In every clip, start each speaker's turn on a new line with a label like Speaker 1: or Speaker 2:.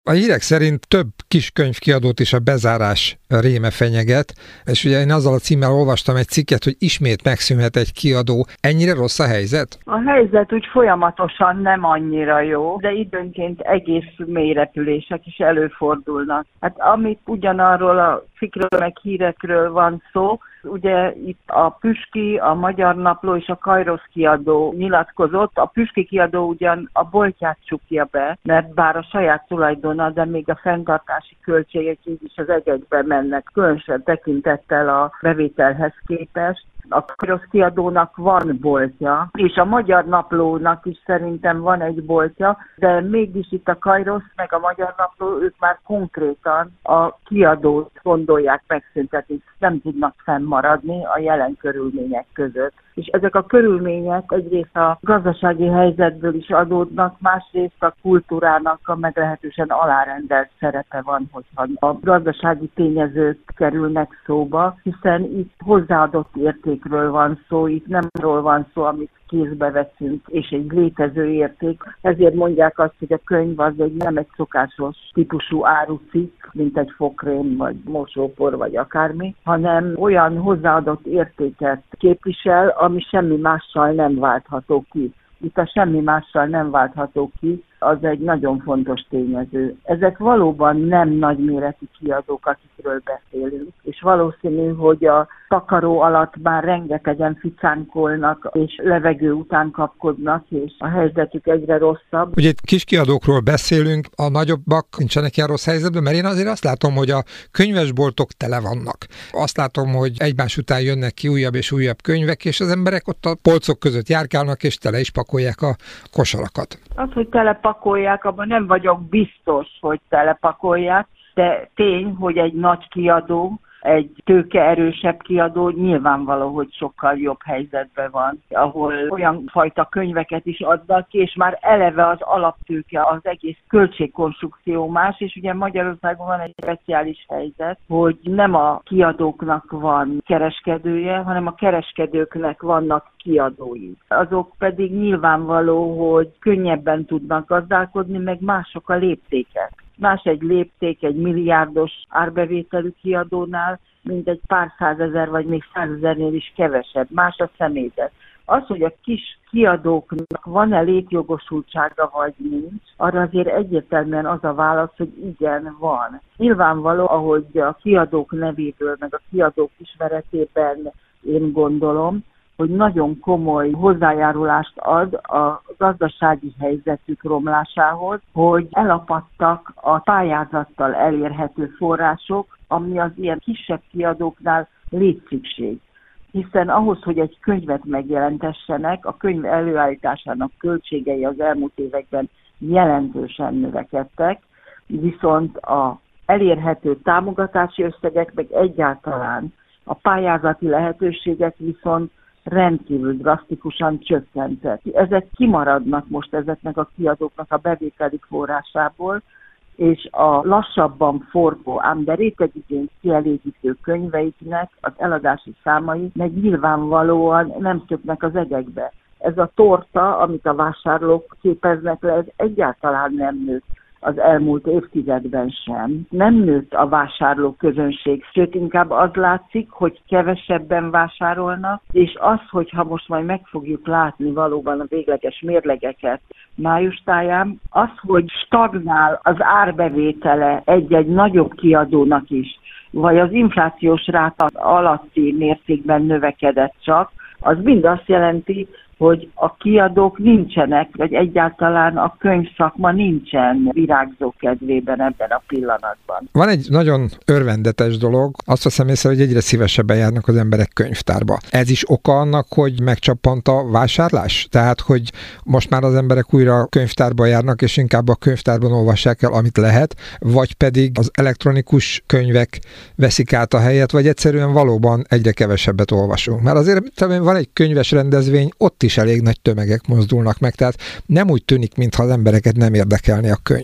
Speaker 1: A hírek szerint több kiskönyvkiadót is a bezárás réme fenyeget, és ugye én azzal a címmel olvastam egy cikket, hogy ismét megszűnhet egy kiadó. Ennyire rossz a helyzet?
Speaker 2: A helyzet úgy folyamatosan nem annyira jó, de időnként egész mélyrepülések is előfordulnak. Hát amit ugyanarról a cikkről meg hírekről van szó, ugye itt a Püski, a Magyar Napló és a Kairosz kiadó nyilatkozott. A Püski kiadó ugyan a boltját csukja be, mert bár a saját tulajdona, de még a fenntartási költségek így is az egekbe mennek, különösen tekintettel a bevételhez képest. A Kairosz kiadónak van boltja, és a Magyar Naplónak is szerintem van egy boltja, de mégis itt a Kairosz meg a Magyar Napló, ők már konkrétan a kiadót gondolják megszüntetni, nem tudnak fennmaradni a jelen körülmények között. És ezek a körülmények egyrészt a gazdasági helyzetből is adódnak, másrészt a kultúrának a meglehetősen alárendelt szerepe van, hogyha a gazdasági tényezők kerülnek szóba, hiszen itt hozzáadott értékről van szó, itt nem arról van szó, amit kézbe veszünk, és egy létező érték. Ezért mondják azt, hogy a könyv az nem egy szokásos típusú árucikk, mint egy fogkrém, vagy mosópor, vagy akármi, hanem olyan hozzáadott értéket képvisel, ami semmi mással nem váltható ki. Itt a semmi mással nem váltható ki, az egy nagyon fontos tényező. Ezek valóban nem nagyméretű kiadók, akikről beszélünk, és valószínű, hogy a takaró alatt már rengetegen ficánkolnak, és levegő után kapkodnak, és a helyzetük egyre rosszabb.
Speaker 1: Ugye itt kiskiadókról beszélünk, a nagyobbak nincsenek ilyen rossz helyzetben, mert én azért azt látom, hogy a könyvesboltok tele vannak. Azt látom, hogy egymás után jönnek ki újabb és újabb könyvek, és az emberek ott a polcok között járkálnak, és tele is pakolják a kosarakat.
Speaker 2: Az, hogy telepakolják, abban nem vagyok biztos, hogy telepakolják, de tény, hogy egy nagy kiadó, egy tőkeerősebb kiadó nyilvánvaló, hogy sokkal jobb helyzetben van, ahol olyan fajta könyveket is adnak ki, és már eleve az alaptőke, az egész költségkonstrukció más, és ugye Magyarországon van egy speciális helyzet, hogy nem a kiadóknak van kereskedője, hanem a kereskedőknek vannak kiadói. Azok pedig nyilvánvaló, hogy könnyebben tudnak gazdálkodni, meg mások a léptékek. Más egy lépték egy milliárdos árbevételű kiadónál, mint egy pár százezer vagy még 100 000-nél is kevesebb. Más a személyzet. Az, hogy a kis kiadóknak van-e létjogosultsága vagy nincs, arra azért egyértelműen az a válasz, hogy igen, van. Nyilvánvaló, ahogy a kiadók nevéből, meg a kiadók ismeretében én gondolom, hogy nagyon komoly hozzájárulást ad a gazdasági helyzetük romlásához, hogy elapadtak a pályázattal elérhető források, ami az ilyen kisebb kiadóknál létszükség. Hiszen ahhoz, hogy egy könyvet megjelentessenek, a könyv előállításának költségei az elmúlt években jelentősen növekedtek, viszont a elérhető támogatási összegek, meg egyáltalán a pályázati lehetőségek viszont rendkívül drasztikusan csökkentek. Ezek kimaradnak most ezeknek a kiadóknak a bevételi forrásából, és a lassabban forgó, ám de rétegigényt kielégítő könyveiknek az eladási számai meg nyilvánvalóan nem szöknek az egekbe. Ez a torta, amit a vásárlók képeznek le, ez egyáltalán nem nőtt az elmúlt évtizedben sem. Nem nőtt a vásárló közönség, sőt inkább az látszik, hogy kevesebben vásárolnak, és az, hogyha most majd meg fogjuk látni valóban a végleges mérlegeket május táján, az, hogy stagnál az árbevétele egy-egy nagyobb kiadónak is, vagy az inflációs ráta alatti mértékben növekedett csak, az mind azt jelenti, hogy a kiadók nincsenek, vagy egyáltalán a könyvszakma nincsen virágzó kedvében ebben a pillanatban.
Speaker 1: Van egy nagyon örvendetes dolog, azt veszem észre, hogy egyre szívesebben járnak az emberek könyvtárba. Ez is oka annak, hogy megcsappant a vásárlás? Tehát, hogy most már az emberek újra könyvtárba járnak, és inkább a könyvtárban olvassák el, amit lehet, vagy pedig az elektronikus könyvek veszik át a helyet, vagy egyszerűen valóban egyre kevesebbet olvasunk. Mert azért van egy könyves rendezvény, ott is elég nagy tömegek mozdulnak meg, tehát nem úgy tűnik, mintha az embereket nem érdekelni a könyv.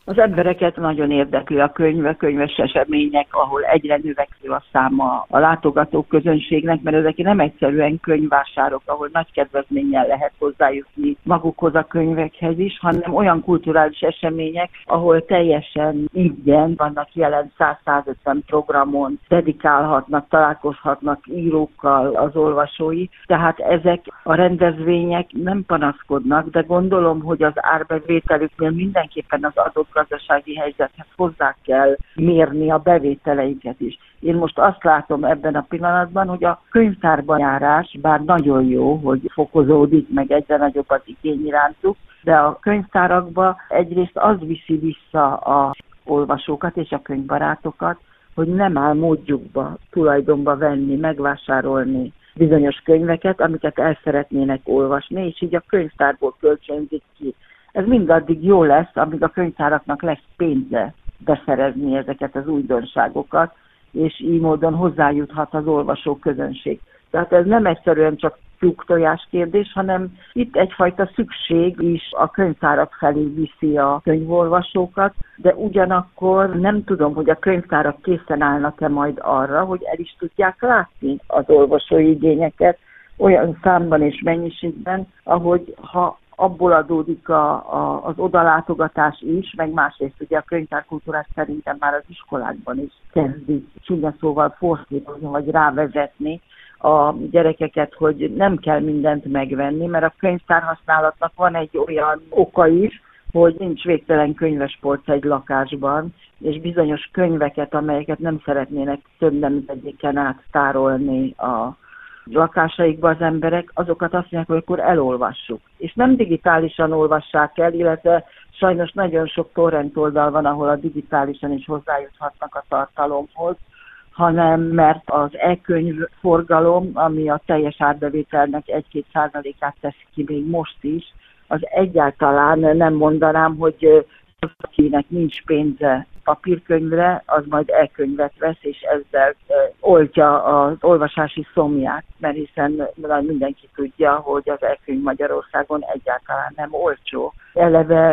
Speaker 2: Az embereket nagyon érdekli a könyves események, ahol egyre növekvő a száma a látogatók közönségnek, mert ezek nem egyszerűen könyvvásárok, ahol nagy kedvezménnyel lehet hozzájutni magukhoz a könyvekhez is, hanem olyan kulturális események, ahol teljesen ingyen vannak jelen 100-150 programon, dedikálhatnak, találkozhatnak írókkal az olvasói. Tehát ezek a rendezvények nem panaszkodnak, de gondolom, hogy az árbevételüknél mindenképpen az adott gazdasági helyzethez hozzá kell mérni a bevételeiket is. Én most azt látom ebben a pillanatban, hogy a könyvtárban járás, bár nagyon jó, hogy fokozódik, meg egyre nagyobb az igény irántuk, de a könyvtárakba egyrészt az viszi vissza az olvasókat és a könyvbarátokat, hogy nem áll módjukba tulajdonba venni, megvásárolni bizonyos könyveket, amiket el szeretnének olvasni, és így a könyvtárból kölcsönzik ki. Ez mindaddig jó lesz, amíg a könyvtáraknak lesz pénze beszerezni ezeket az újdonságokat, és így módon hozzájuthat az olvasó közönség. Tehát ez nem egyszerűen csak tyúk-tojás kérdés, hanem itt egyfajta szükség is a könyvtárak felé viszi a könyvolvasókat, de ugyanakkor nem tudom, hogy a könyvtárak készen állnak-e majd arra, hogy el is tudják látni az olvasói igényeket olyan számban és mennyiségben, ahogy ha abból adódik az odalátogatás is, meg másrészt ugye a könyvtárkultúrát szerintem már az iskolákban is kezdik csúnya szóval forszírozni, vagy rávezetni a gyerekeket, hogy nem kell mindent megvenni, mert a könyvtárhasználatnak van egy olyan oka is, hogy nincs végtelen könyvespolc egy lakásban, és bizonyos könyveket, amelyeket nem szeretnének több nemzedéken át tárolni a lakásaikba az emberek, azokat azt mondják, hogy akkor elolvassuk. És nem digitálisan olvassák el, illetve sajnos nagyon sok torrent oldal van, ahol a digitálisan is hozzájuthatnak a tartalomhoz, hanem mert az e-könyv forgalom, ami a teljes árbevételnek 1-2%-át teszi ki még most is, az egyáltalán nem mondanám, hogy az, akinek nincs pénze papírkönyvre, az majd e-könyvet vesz, és ezzel oltja az olvasási szomját, mert hiszen mindenki tudja, hogy az e-könyv Magyarországon egyáltalán nem olcsó. Eleve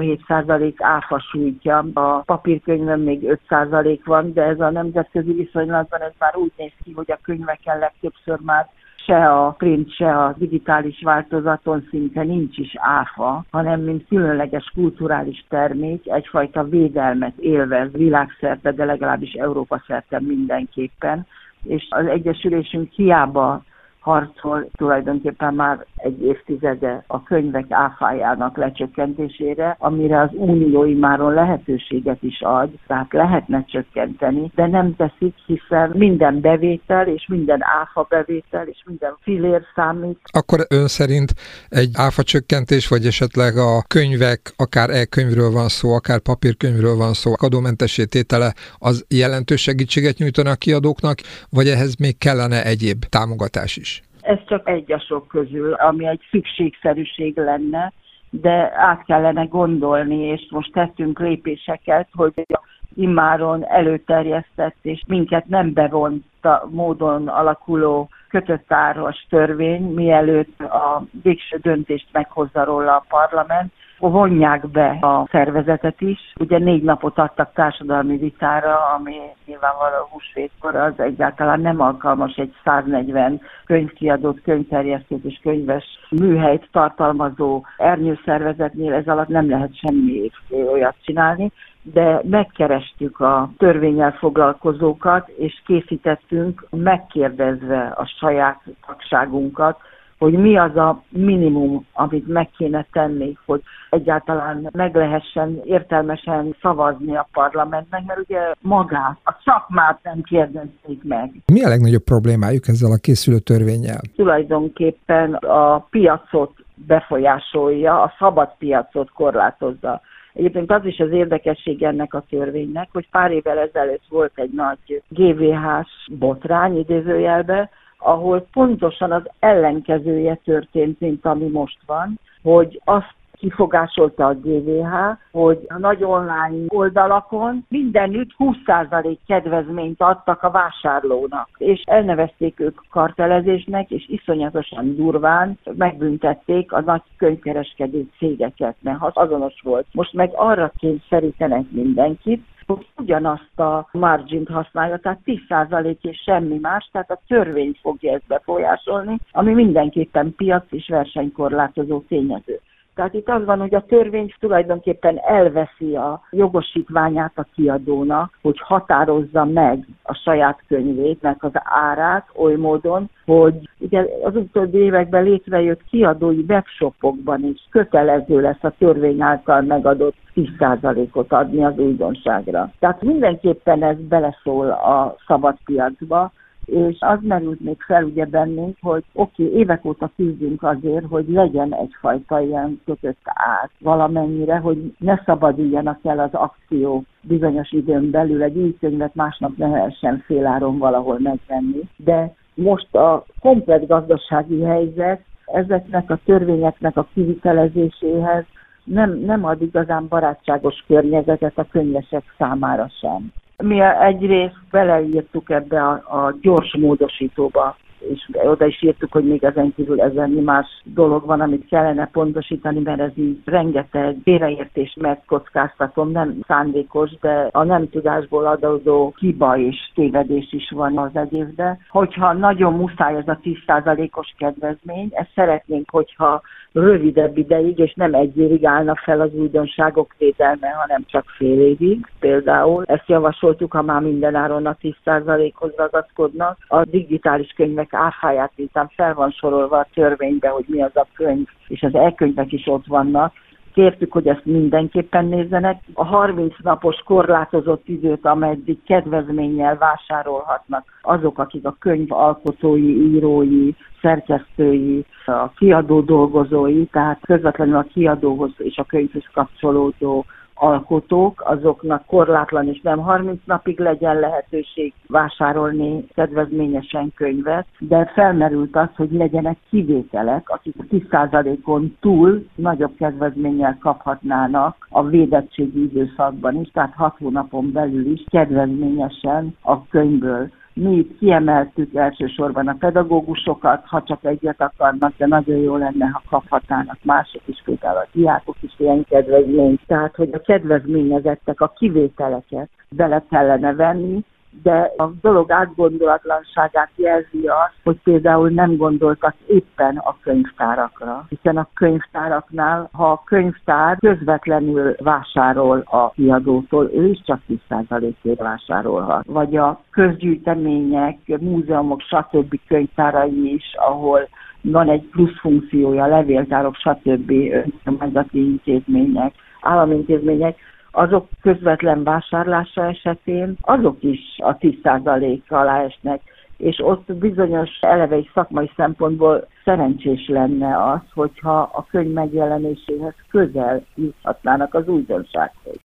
Speaker 2: 27% áfa sújtja, a papírkönyvön még 5% van, de ez a nemzetközi viszonylatban ez már úgy néz ki, hogy a könyveken legtöbbször már se a print, se a digitális változaton szinte nincs is áfa, hanem mint különleges kulturális termék egyfajta védelmet élvez világszerte, de legalábbis Európa szerte mindenképpen. És az Egyesülésünk hiába harcol tulajdonképpen már egy évtizede a könyvek áfájának lecsökkentésére, amire az unió immáron lehetőséget is ad, tehát lehetne csökkenteni, de nem teszik, hiszen minden bevétel és minden áfa bevétel és minden fillér számít.
Speaker 1: Akkor ön szerint egy áfa csökkentés, vagy esetleg a könyvek, akár e-könyvről van szó, akár papírkönyvről van szó, adómentessé tétele, az jelentős segítséget nyújtana a kiadóknak, vagy ehhez még kellene egyéb támogatás is?
Speaker 2: Ez csak egy a sok közül, ami egy szükségszerűség lenne, de át kellene gondolni, és most tettünk lépéseket, hogy immáron előterjesztett és minket nem bevonta módon alakuló kötött áras törvény, mielőtt a végső döntést meghozza róla a parlament, vonják be a szervezetet is. Ugye 4 napot adtak társadalmi vitára, ami nyilvánvalóan húsvétkor az egyáltalán nem alkalmas egy 140 könyvkiadót, könyvterjesztőt és könyves műhelyt tartalmazó ernyőszervezetnél, ez alatt nem lehet semmi olyat csinálni, de megkerestük a törvénnyel foglalkozókat, és készítettünk megkérdezve a saját tagságunkat, hogy mi az a minimum, amit meg kéne tenni, hogy egyáltalán meg lehessen értelmesen szavazni a parlamentnek, mert ugye magát, a szakmát nem kérdezték meg.
Speaker 1: Mi a legnagyobb problémájuk ezzel a készülő törvénnyel?
Speaker 2: Tulajdonképpen a piacot befolyásolja, a szabad piacot korlátozza. Egyébként az is az érdekesség ennek a törvénynek, hogy pár évvel ezelőtt volt egy nagy GVH-s botrány idézőjelbe, ahol pontosan az ellenkezője történt, mint ami most van, hogy azt kifogásolta a GVH, hogy a nagy online oldalakon mindenütt 20% kedvezményt adtak a vásárlónak, és elnevezték ők kartelezésnek, és iszonyatosan durván megbüntették a nagy könyvkereskedő cégeket, mert azonos volt. Most meg arra kényszerítenek mindenkit, hogy ugyanazt a margint használja, tehát 10% és semmi más, tehát a törvény fogja ezt befolyásolni, ami mindenképpen piac és versenykorlátozó tényező. Tehát itt az van, hogy a törvény tulajdonképpen elveszi a jogosítványát a kiadónak, hogy határozza meg a saját könyvének az árát oly módon, hogy ugye az utóbbi években létrejött kiadói webshopokban is kötelező lesz a törvény által megadott 10%-ot adni az újdonságra. Tehát mindenképpen ez beleszól a szabad piacba, és az merült még fel ugye bennünk, hogy évek óta küzdünk azért, hogy legyen egyfajta ilyen kötött ár valamennyire, hogy ne szabaduljanak el az akciók bizonyos időn belül, egy új könyvet másnap ne lehessen féláron valahol megvenni. De most a komplett gazdasági helyzet ezeknek a törvényeknek a kivitelezéséhez nem ad igazán barátságos környezetet a könyvesek számára sem. Mi egyrészt beleírtuk ebbe a gyors módosítóba, és oda is írtuk, hogy még ezen kívül más dolog van, amit kellene pontosítani, mert ez így rengeteg félreértést megkockáztatom, nem szándékos, de a nem tudásból adódó hiba és tévedés is van az egészben. Hogyha nagyon muszáj ez a 10%-os kedvezmény, ezt szeretnénk, hogyha rövidebb ideig, és nem egy évig állna fel az újdonságok védelme, hanem csak fél évig. Például ezt javasoltuk, ha már mindenáron a 10%-hoz ragaszkodnak. A digitális könyvek áfáját miután fel van sorolva a törvénybe, hogy mi az a könyv, és az e-könyvek is ott vannak. Kértük, hogy ezt mindenképpen nézzenek. A 30 napos korlátozott időt, ameddig kedvezménnyel vásárolhatnak azok, akik a könyv alkotói, írói, szerkesztői, a kiadó dolgozói, tehát közvetlenül a kiadóhoz és a könyvhöz kapcsolódó alkotók, azoknak korlátlan és nem 30 napig legyen lehetőség vásárolni kedvezményesen könyvet, de felmerült az, hogy legyenek kivételek, akik 10%-on túl nagyobb kedvezménnyel kaphatnának a védettségi időszakban is, tehát 6 hónapon belül is kedvezményesen a könyvből. Mi itt kiemeltük elsősorban a pedagógusokat, ha csak egyet akarnak, de nagyon jó lenne, ha kaphatnának mások is, például a diákok is ilyen kedvezményt. Tehát, hogy a kedvezményezettek a kivételeket bele kellene venni, de a dolog átgondolatlanságát jelzi az, hogy például nem gondoltak éppen a könyvtárakra. Hiszen a könyvtáraknál, ha a könyvtár közvetlenül vásárol a kiadótól, ő is csak 10%-ért vásárolhat. Vagy a közgyűjtemények, múzeumok, stb. Könyvtárai is, ahol van egy plusz funkciója, levéltárok, stb. Önkormányzati intézmények, állami intézmények, azok közvetlen vásárlása esetén azok is a 10% alá esnek, és ott bizonyos eleve is szakmai szempontból szerencsés lenne az, hogyha a könyv megjelenéséhez közel juthatnának az újdonsághoz.